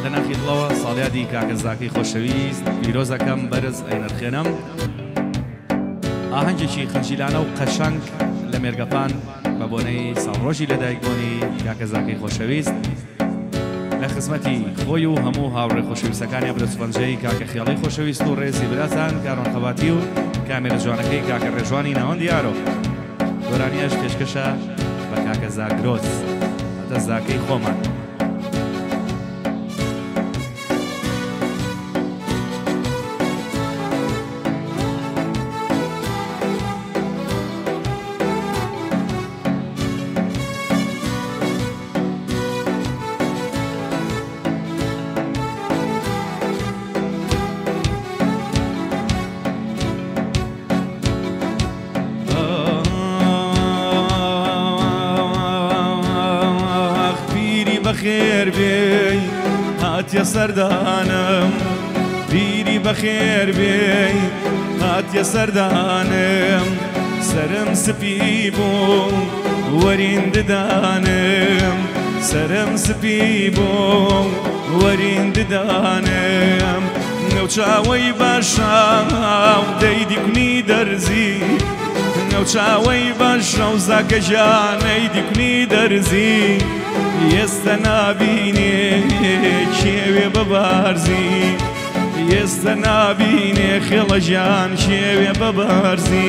تەناخیڵەوە ساڵیادی کاکەزاکەی خۆشەویست پیرۆزەکەم بەرز ئەینەرخێنم ئاهەنگێکی خەنجیلانە و قەشەنگ لە مێرگەپان بە بۆنەی ساڵڕۆژی لەدایکبوونی کاکەزاکەی خۆشەویست لە خزمەتی خۆی و هەموو هاوڕێ خۆشەویستەکانی برەسوەنجەی کاکە خیاڵی خۆشەویست و ڕێزی براسان کارۆن خەباتی و کامێرە جوانەکەی کاکە ڕێژوانی ناوەند دیارۆ گۆرانیەش پێشکەشە بە کاکە زاگرۆس هەتە زاکەی خۆمان بخير بي هات يا سردانم بيري بخير بي هات يا سردانم سرم سبيبو ورين ددانم سرم سبيبو ورين ددانم نوچاوي باشا ديدي كني درزي نوچاوي باشا وزاك جاني دي كني درزي يستا نابيني شيوي ببارزي يستا نابيني خلجان شيوي ببارزي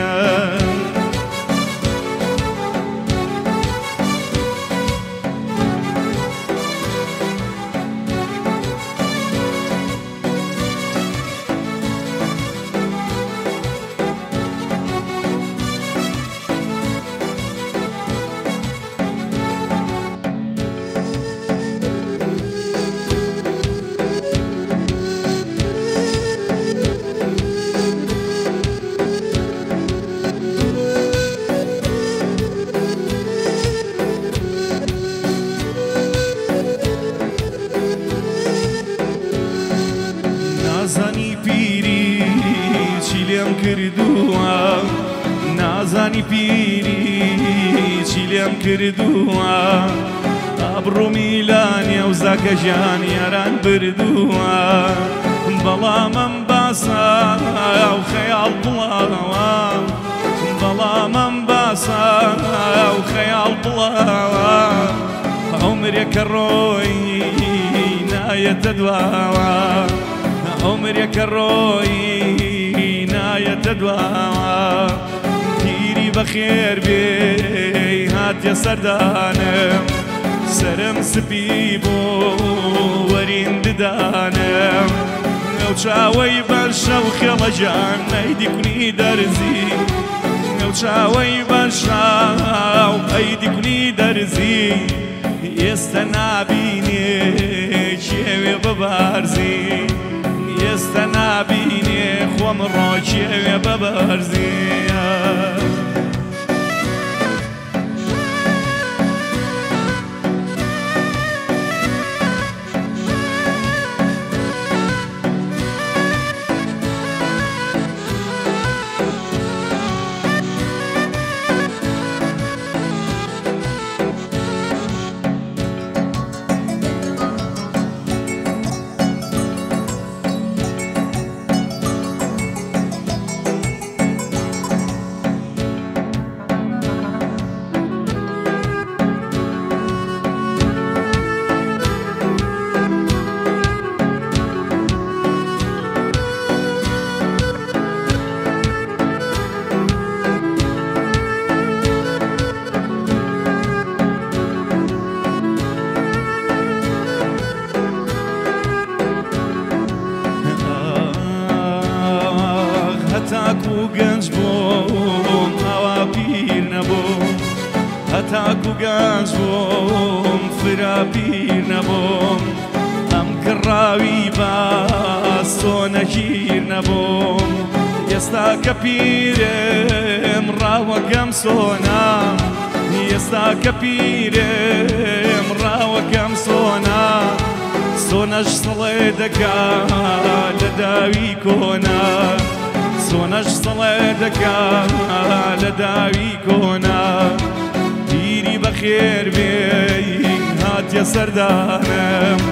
نازانی پیری چیلیم کردووە نازانی پیری چیلیم کردووە ئابڕۆ میلانیە و زاکە ژیان یاران بردووە بەڵامم باسە و خەیاڵ بڵاوە بەڵامم باسە و خەیاڵ بڵاوە عومرێکە ڕۆی نایەتە دواوە عمرك الروي ناية دواوى ديري بخير بي هات يا سردانم سرم سبيبو ورين ددانم نوچاوي برشا وخلجان ايدي كني درزي نوچاوي برشا وايدي كني درزي يستنابيني شيوي ببارزي يستنابيني خوام راجي ببارزي هەتاکو گەنج بووم ئەوا پیر نەبووم هەتاکو گەنج بووم فرا پیر نەبووم ئەم کڕاوی باس تۆ نەگیر نەبووم ئێستا کە پیرم ڕاوەکەم سۆنا ئێستا کە پیرم ڕاوەکەم سۆنا سۆنەش سڵێ دەکا لە داوی کۆنا سۆنەش سڵێ دەکا لە داوی کۆنا دیری بەخێر بێ هاتیە سەردانم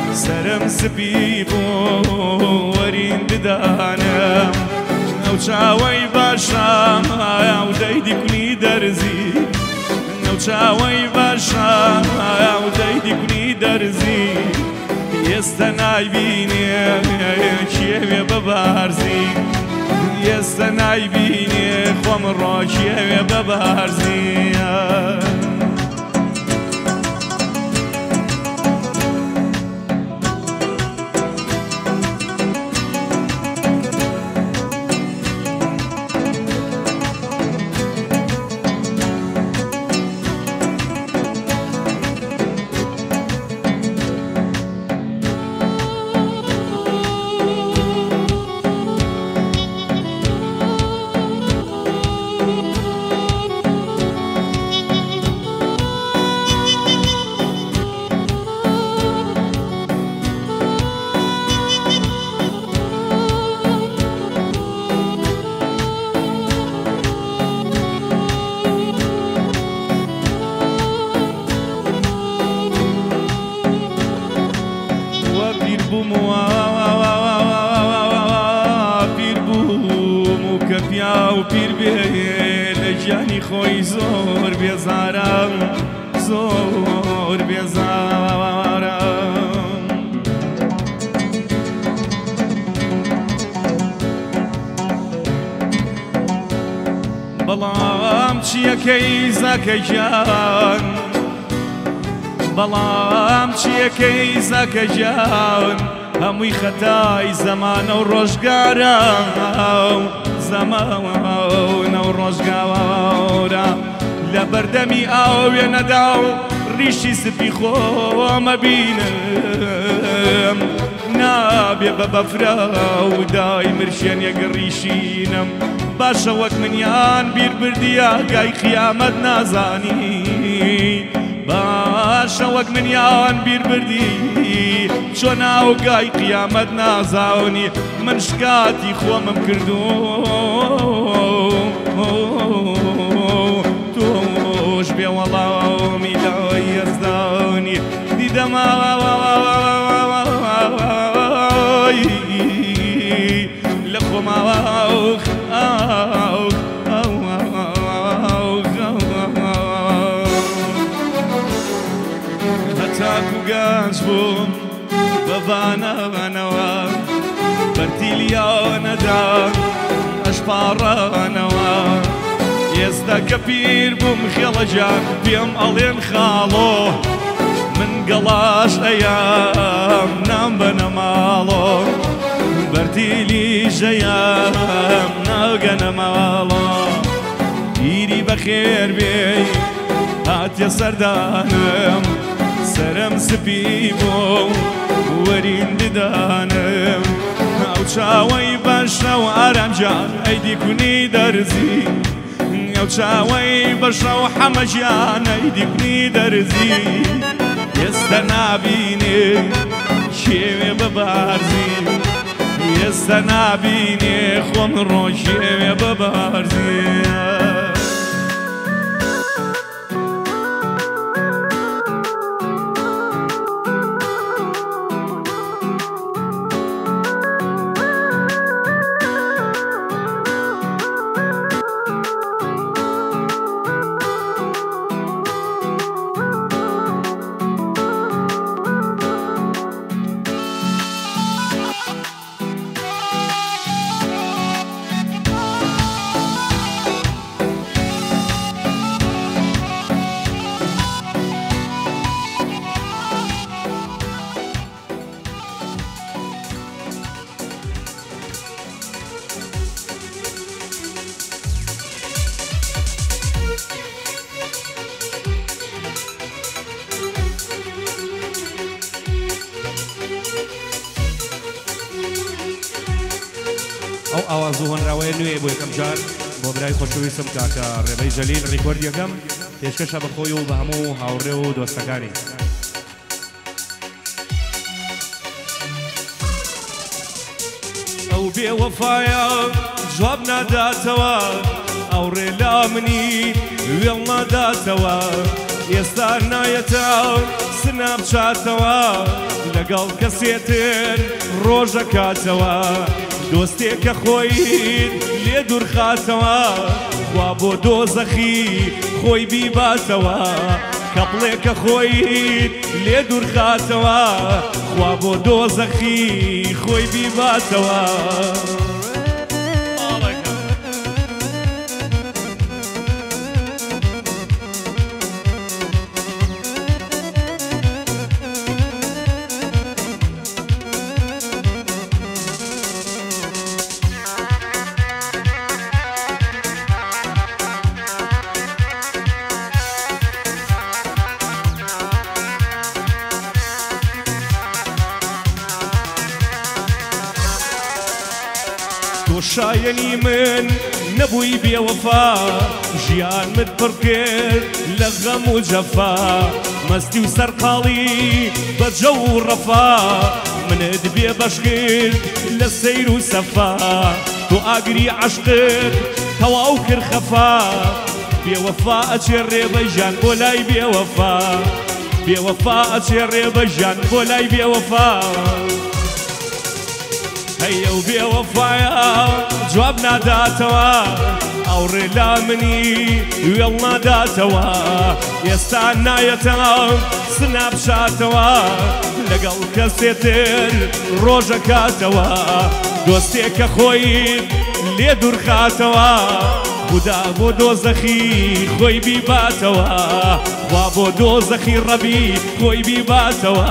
سرم سپی بۆ وەرین بدانم ئەو چاوەی باشە و دەیدی کونی دەرزی ئەو چاوەی باشە و دەیدی کونی دەرزی ئێستا نایبینێ کێوێ بەبارزی ئێستا نایبینێ خۆم ڕۆکێوێ بەبارزی و پیر بێ لە گیانی خۆی زۆر بێزارم زۆر بێزارم بەڵام چیەکەی زاکە گیان بەڵام چیەکەی زاکە گیان هەمووی خەتای زەمانە و ڕۆژگارە زەمانە و ڕۆژگارە لە بەردەمی ئاوێ نەدا و ڕیشی سپی خۆمە بینم نابێ بە بەفرە و دای مرشێن یەگەڕیشینم باشە وەک منیان بیر بردیە گای قیامەت نازانی باشە وەک منیان بیر بردی چۆن ناوگای قیامەت نازاونی من شکاتی خۆمم کردو تۆش بێ وەڵامی لای یەزدانی دیدەما لە خۆماوە هەتاکو گەنج بووم بەبانەوە بەرتیلیانەدا ئەشپاڕانەوە ئێستا کە پیر بووم خێڵەجان پێم ئەڵێن خاڵۆ من گەڵاش ئەیام نام بەنە ماڵۆ بەرتیلی ژەیام ناگەنە ماڵۆ پیری بەخێر بێ هاتیە سەردانم سرم سپی بۆ وەرین بدانم ئەو چاوەی باشە و ئارامجان ئەیدی کونی دەرزی ئەو چاوەی بەشە و حەمەژیان ئەیدی کونی دەرزی ئێستا نابینێ شێوێ بەبارزی ئێستا نابینێ خۆم ڕۆژێوێ بەبارزی ئەو ئاواز و هۆنراوەیە نوێ بۆ یەکەم جار بۆ برای خۆشەویستم کاکە ڕێبەی جەلیل ڕیکۆردیەکەم پێشکەشە بە خۆی و بە هەموو هاوڕێ و دۆستەکانی ئەو بێوەفایە جواب ناداتەوە ئەو ڕێ لا منی وێڵ ناداتەوە ئێستا نایەتەوە سناب چاتەوە لەگەڵ کەسێتر ڕۆژە کاتەوە دۆستێکە خۆی لێ دوورخاتەوە خوا بۆ دۆزەخی خۆی بیباتەوە کەپڵێکە خۆی لێ دوورخاتەوە خوا بۆ دۆزەخی خۆی بیباتەوە شایەنی من نەبووی بێوەفا ژیانمت پڕ کرد لە غەم و جەفا مەستی و سەرقاڵی بەجە و ڕەفا منت بێ بەش کرد لە سەیر و سەفا تۆ ئاگری عەشقت تەواو کرد خەفا بێوەفا ئەچێڕێ بەژیان بۆ لای بێوەفا بێوەفا ئەچێڕێ بەژیان بۆ لای بێوەفا هەیە و بێوەفایە جواب ناداتەوە ئەوڕێ لا منی وێڵ ناداتەوە ئێستا نایەتەوە سناب شاتەوە لەگەڵ کەسێتر ڕۆژە کاتەوە دۆستێکە خۆی لێ دوورخاتەوە خدا بۆ دۆزەخی خۆی بیباتەوە خوا بۆ دۆزەخی ڕەبی خۆی بیباتەوە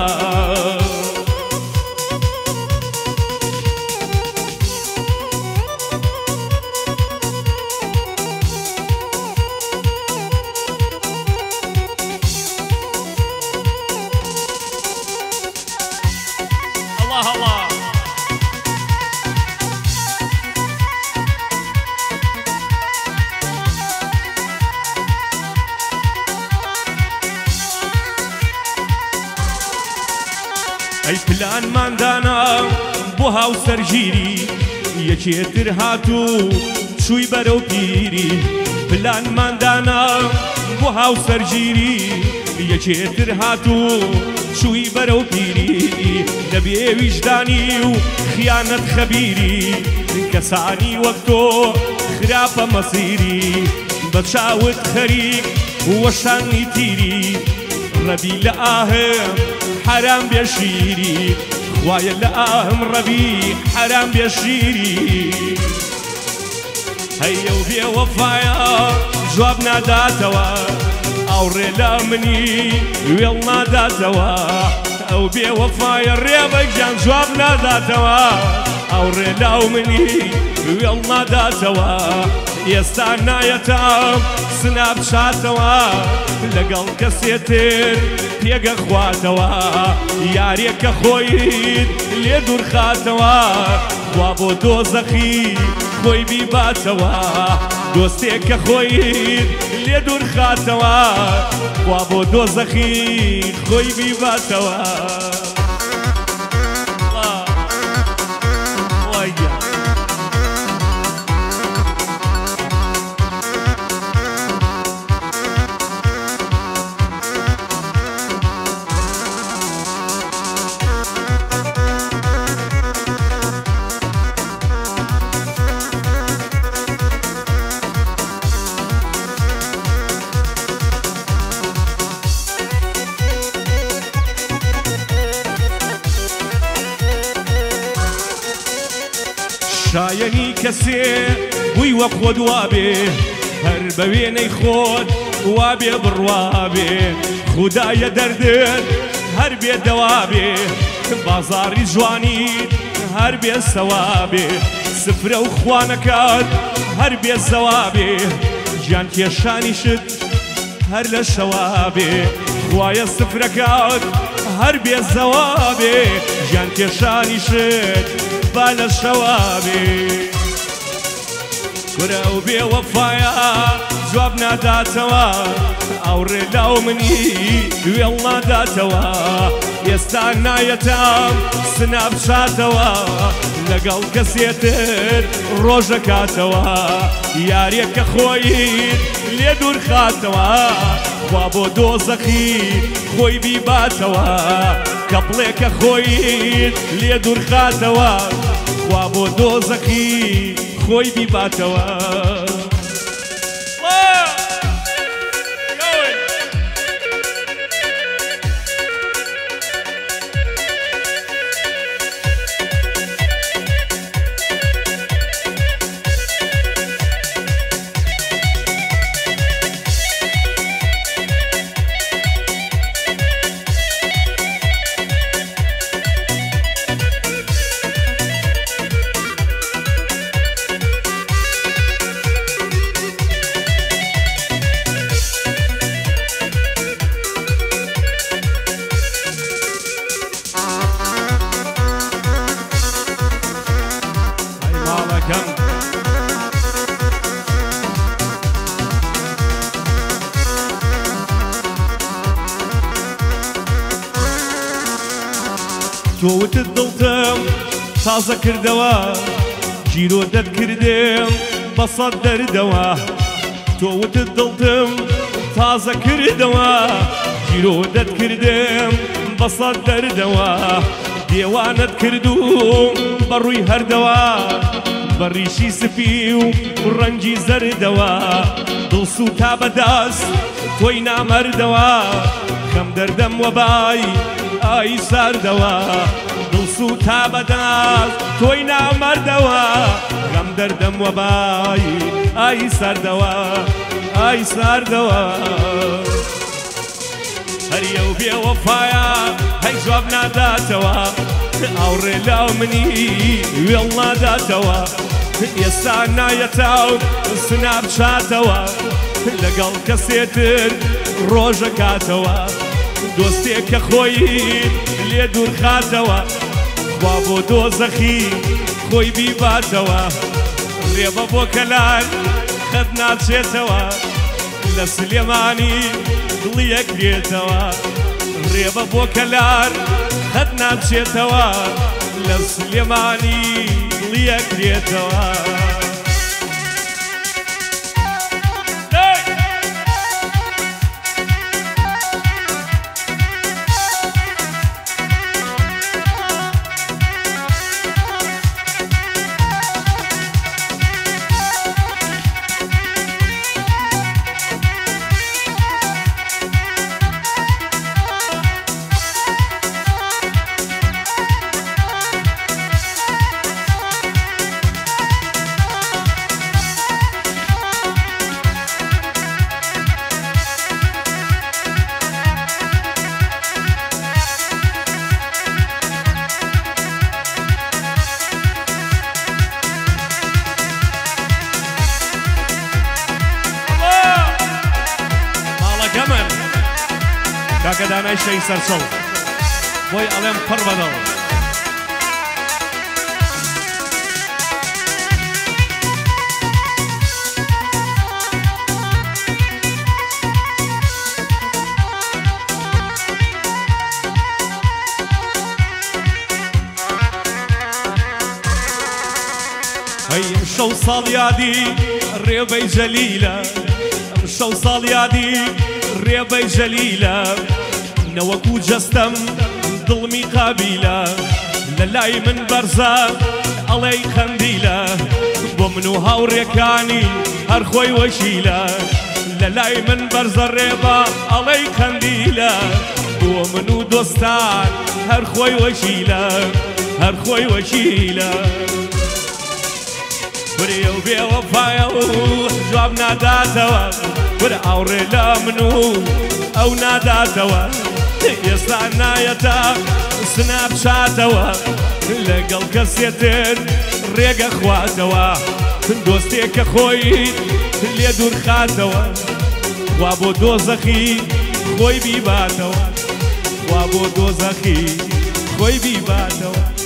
ئەی پلانماندانە بۆ هاوسەرگیری یەکێتر هاتوو چووی بەرەو پیری پلانماندانە بۆ هاوسەرگیری یەکێتر هاتوو چووی بەرەو پیری لەبێ ویژدانی و خیانەت خەبیری کەسانی وەک تۆ خراپە مەسیری بە چاوت خەریک وەشانی تیری ڕەبی لە ئاهەم حرام بێشیری خوایە لە ئاهم ڕەبی حرام بێشیری هەیە و بێوەفایە جواب ناداتەوە ئەوڕێ لە منی وێڵ ناداتەوە ئەو بێوەفایە ڕێبەگیان جواب ناداتەوە ئەوڕێ لاو منی وێڵ ناداتەوە ئێستا نایەتە سناب چاتەوە لەگەڵ کەسێتر پێگە خواتەوە یارێکە خۆی لێ دوورخاتەوە خوا بۆ دۆزەخی خۆی بیباتەوە دۆستێکە خۆی لێ دوورخاتەوە خوا بۆ دۆزەخی خۆی بیباتەوە شایەنی کەسێ بووی وە خۆت وابێ هەر بە وێنەی خۆت وابێ بڕوابێ خودایە دەردت هەر بێ دەوابێ بازاڕی جوانیت هەر بێ سەوابێ سفرە و خوانەکات هەر بێ زەوابێ گیان کێشانیشت هەر لە شەوابێ خوایە سفرەکات هەر بێ زەوابێ گیان کێشانیشت با لە شەوابێ ورە ئەو بێوەفایە جواب ناداتەوە ئەو ڕێلاو منی وێڵ ناداتەوە ئێستا نایەتام سنا بچاتەوە لەگەڵ کەسێتر ڕۆژەکاتەوە یاریەکە خۆیت لێ دوور خاتەوە خوا بۆ دۆزەخی خۆی بیباتەوە کە بڵێکە خۆیت لێ دوور خاتەوە خوا بۆ دۆزەخی خۆی بیباتەوە تۆوتت دڵتم تازە کردەوە گیرۆ دەرکردێم بە سەد دەردەوە تۆوتت دڵتم تازە کردەوە گیرۆ دەرکردێم بە سەد دەردەوە دێوانت کردوم بە ڕووی هەردەوە بە ڕیشی سپی و ڕەنگی زەردەوە دڵسووتا بەدەست تۆی نامەردەوە کەم دەردەم وەبای ئای ساردەوە دڵسووتا بەدەست تۆی نامەردەوە کەم دەردەم وەبای ئای ساردەوە ئای ساردەوە هەریە و بێوەفایە هەی جواب ناداتەوە ئەو ڕێلاو منی وێڵ ناداتەوە ئێستا نایەتاو سنا بچاتەوە لەگەڵ کەسێتر ڕۆژەکاتەوە دۆستێکە خۆی لێ دوور خاتەوە خوا بۆ دۆزەخی خۆی بیباتەوە ڕێبە بۆ کەلار خەت ناچێتەوە لە سلێمانی دڵی یەکرێتەوە ڕێبە بۆ کەلار خەت ناچێتەوە لە سلێمانی دڵی یەکرێتەوە کاکە دانای شەی سەرچەڵ بۆی ئەڵێم پڕ بەدەڵ ئەم شەو ساڵ یادی ڕێبەی جەلیلە ئەم شەو ساڵ یادی ڕێبەی جەلیلە نەوەکو جەستەم دڵمی قابیلە لە لای من بەرزە ئەڵێی خەندیلە بۆ من و هاوڕێکانی هەر خۆی وەشیلە لە لای من بەرزە ڕێبە ئەڵێی خەندیلە بۆ من و دۆستان هەر خۆی وەشیلە هەر خۆی وەشیلە ورێ و بێوەفایە و جواب ناداتەوە ورە ئاوڕێ لە من و ئەو ناداتەوە ئێستا نایەتە سنا بچاتەوە لەگەڵ کەسێتر ڕێگە خواتەوە دۆستێکە خۆی لێ دوور خاتەوە وا بۆ دۆزەخی خۆی بیباتەوە وا بۆ دۆزەخی خۆی بیباتەوە